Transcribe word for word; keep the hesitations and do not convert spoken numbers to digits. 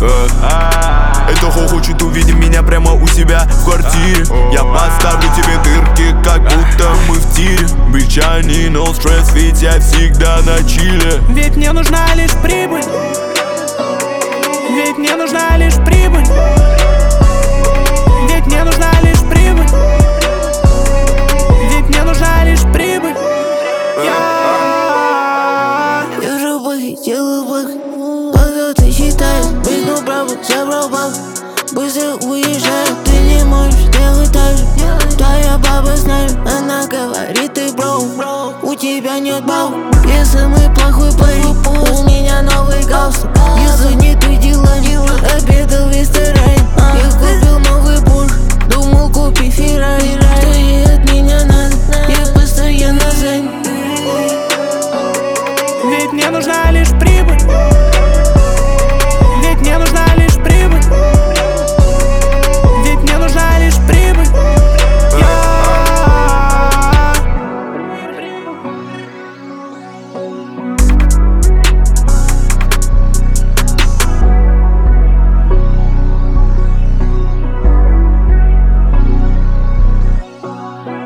Это хо хочет увидеть меня прямо у себя в квартире. Я поставлю тебе дырки, как будто мы в тире. Бичани, no stress, ведь я всегда на чиле. Ведь мне нужна лишь прибыль. Ведь мне нужна лишь прибыль. Ведь мне нужна лишь прибыль. Ведь мне нужна лишь прибыль. Я вижу быки, делаю бык. Когда ты считаешь, быть, ну правда, забрал баб. Быстро уезжаю, ты не можешь делать так же. Твоя баба знает, она говорит, ты бро, у тебя нет баллов. Если мы плохой плей, у меня новый галстук. Если не ты делами, обедал в ресторане. Я купил новый Порш, думал купи Феррари. Что ей от меня надо, я постоянно занят. Ведь мне нужна